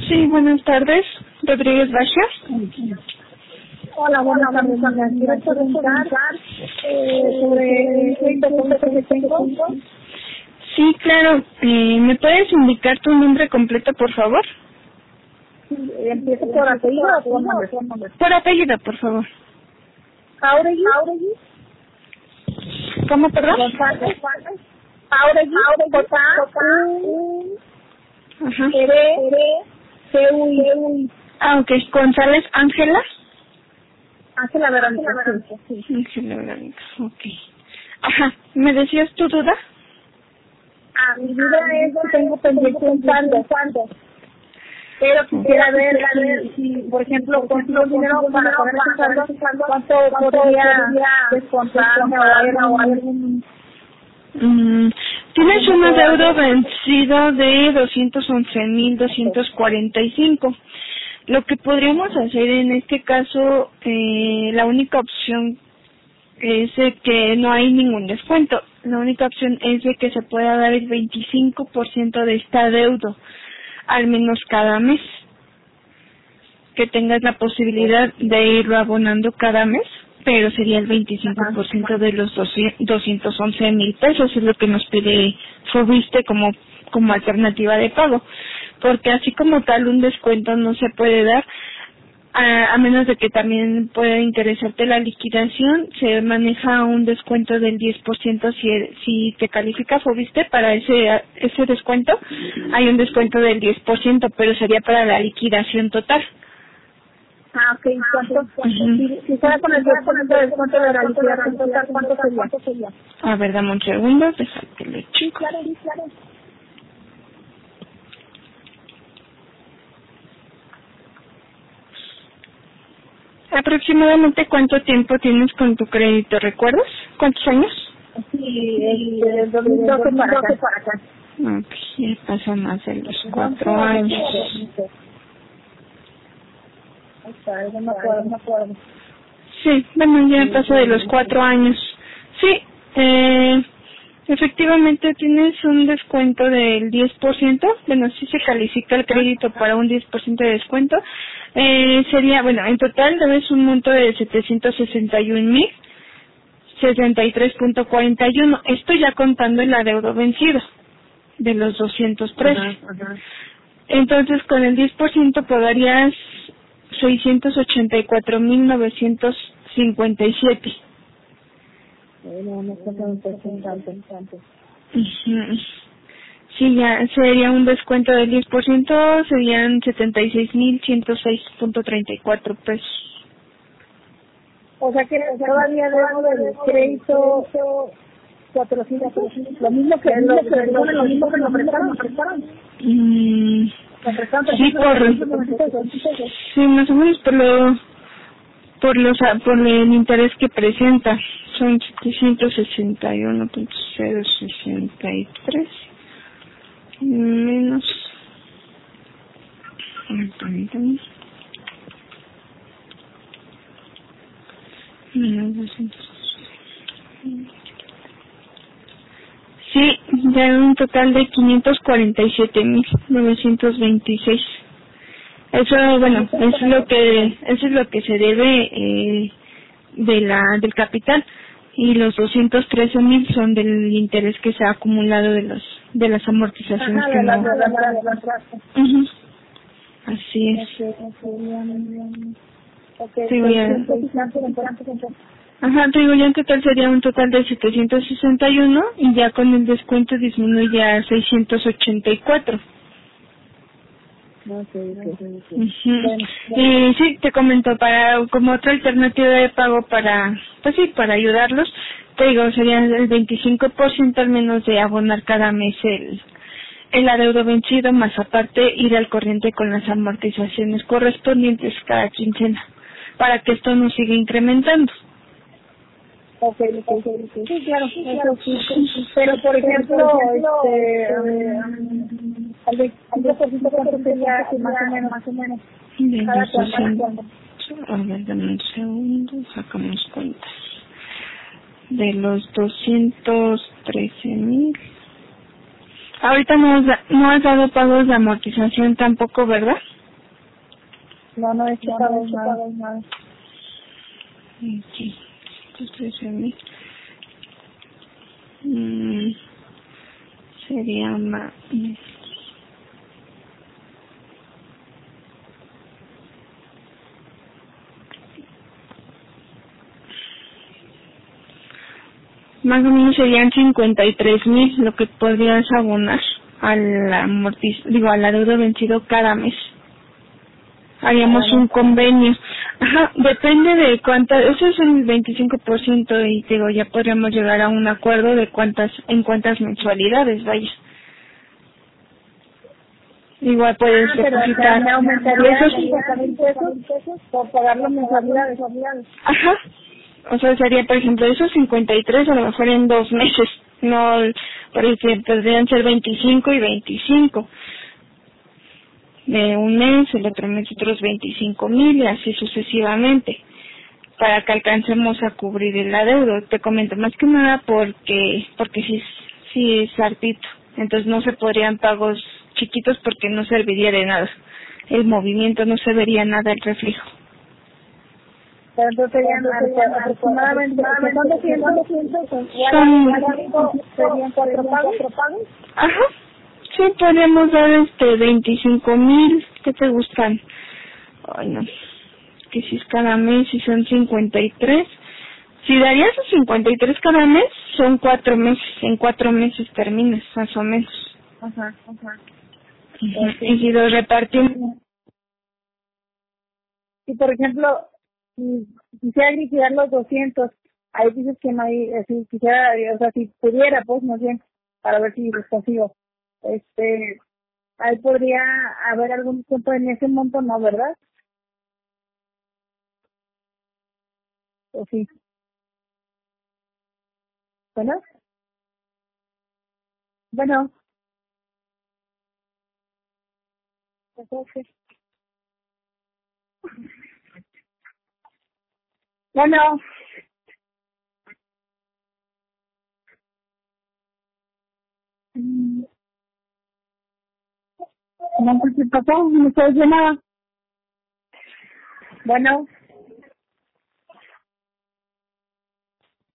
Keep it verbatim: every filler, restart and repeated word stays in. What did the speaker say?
Sí, buenas tardes. Rodríguez Baja. Hola, buenas tardes. Quiero preguntar eh, sobre el crédito que tengo. Sí, claro. Eh, ¿Me puedes indicar tu nombre completo, por favor? Sí, ¿empiezo por apellido o por nombre? Por apellido, por favor. Jauregui. Jauregui. ¿Cómo, perdón? González. Jauregui. J. U. Ajá. C. U. Ah, ok. González Ángela. Ángela Verónica. Sí. Ángela Verónica, ok. Ajá. ¿Me decías tu duda? Ah, mi duda es que tengo pendiente un saldo. Pero quisiera ver si, si, por ejemplo, consigo dinero para poner ese saldo, ¿cuánto podría descontarme o haber algún... Mm, tienes un adeudo vencido de doscientos once mil doscientos cuarenta y cinco. Lo que podríamos hacer en este caso, eh, la única opción es de que no hay ningún descuento. La única opción es de que se pueda dar el veinticinco por ciento de este adeudo, al menos cada mes. Que tengas la posibilidad de irlo abonando cada mes, pero sería el veinticinco por ciento de los doscientos once mil pesos, es lo que nos pide Fobiste como, como alternativa de pago. Porque así como tal un descuento no se puede dar, a, a menos de que también pueda interesarte la liquidación, se maneja un descuento del diez por ciento si, si te califica Fobiste para ese, ese descuento, hay un descuento del diez por ciento, pero sería para la liquidación total. Ah, ok. ¿Cuánto? Uh-huh. Si, si fuera con el diez por ciento de descuento de la liquidación total, ¿cuánto sería? A ver, dame un segundo, déjame que lo checo. Claro, claro. ¿Aproximadamente cuánto tiempo tienes con tu crédito? ¿Recuerdas? ¿Cuántos años? Sí, el, el dos mil doce para acá. Para acá. Ok, ya pasa más de los cuatro años. No me acuerdo, no me acuerdo. Sí, bueno, ya pasó de los cuatro años. Sí, eh, efectivamente tienes un descuento del diez por ciento. Bueno, sí se califica el crédito para un diez por ciento de descuento. Eh, sería, bueno, en total debes un monto de setecientos sesenta y un mil sesenta y tres punto cuarenta y uno. Esto ya contando el adeudo vencido de los doscientos tres. Ajá, ajá. Entonces, con el diez por ciento pagarías seiscientos ochenta y cuatro mil novecientos cincuenta y siete. Bueno, no está tan interesante. Sí, ya sería un descuento del diez por ciento, serían setenta y seis mil ciento seis punto treinta y cuatro pesos. O sea que todavía debo del crédito cuatrocientos, lo mismo que lo, que lo, lo mismo que nos prestaron. Mm, sí, por, sí, más o menos por lo, por los, por el interés que presenta, son setecientos sesenta y uno punto cero sesenta y tres menos, permítame, menos doscientos. Sí, ya un total de quinientos cuarenta y siete mil novecientos veintiséis. Eso, bueno, es lo que eso es lo que se debe eh, de la del capital, y los doscientos trece mil son del interés que se ha acumulado de los de las amortizaciones. Ajá, que no. Uh-huh. Así es. Okay, sí, voy a... Ajá, te digo, ya en total sería un total de setecientos sesenta y uno y ya con el descuento disminuye a seiscientos ochenta y cuatro. Okay, okay, okay. Uh-huh. Bueno, y sí, te comento, para como otra alternativa de pago para, pues sí, para ayudarlos, te digo, sería el veinticinco por ciento al menos de abonar cada mes el, el adeudo vencido, más aparte ir al corriente con las amortizaciones correspondientes cada quincena, para que esto no siga incrementando. Ok, ok, sí, claro, sí, claro, sí, sí. Pero, por ejemplo, este, al veinticinco por ciento, ¿cuánto sería más o menos, más o menos? Cada cuánto. A ver, dame un segundo, sacamos cuentas. De los doscientos trece mil. Ahorita no has, no has dado pagos de amortización tampoco, ¿verdad? No, no he checado no, nada. nada. Sí, trece mil. Mm, sería más. Más o menos serían cincuenta y tres mil lo que podrías abonar al amortiz, digo, al adeudo vencido cada mes. Haríamos un convenio. Ajá, depende de cuántas, eso es el veinticinco por ciento y digo, ya podríamos llegar a un acuerdo de cuántas, en cuántas mensualidades, vaya. Igual puedes ah, depositar. Me aumentaría esos cincuenta mil pesos por pagar las mensualidades. Ajá. O sea, sería, por ejemplo, esos cincuenta y tres a lo mejor en dos meses. No, porque podrían ser veinticinco y veinticinco. De un mes, el otro mes otros veinticinco mil y así sucesivamente. Para que alcancemos a cubrir el adeudo. Te comento, más que nada porque, porque sí, sí es hartito. Entonces no se podrían pagos chiquitos porque no serviría de nada. El movimiento no se vería nada el reflejo. Pero entonces serían aproximadamente, ¿son doscientos? Son, ¿Serían cuatro pagos? Ajá. Sí, podemos dar este veinticinco mil. ¿Qué te gustan? Ay, no. Que si es cada mes, si son cincuenta y tres. Si darías esos cincuenta y tres cada mes, son cuatro meses. En cuatro meses terminas, más o menos. Ajá, ajá. Uh-huh. Y si los repartimos. Si, por ejemplo, si quisiera liquidar los doscientos, ahí dices que no hay, si quisiera, o sea, si pudiera, pues, más bien, para ver si los consigo. Este, ahí podría haber algún tiempo en ese monto, ¿no, verdad? ¿O sí? Bueno, bueno, bueno, no sé qué pasó, no se oye nada. Bueno.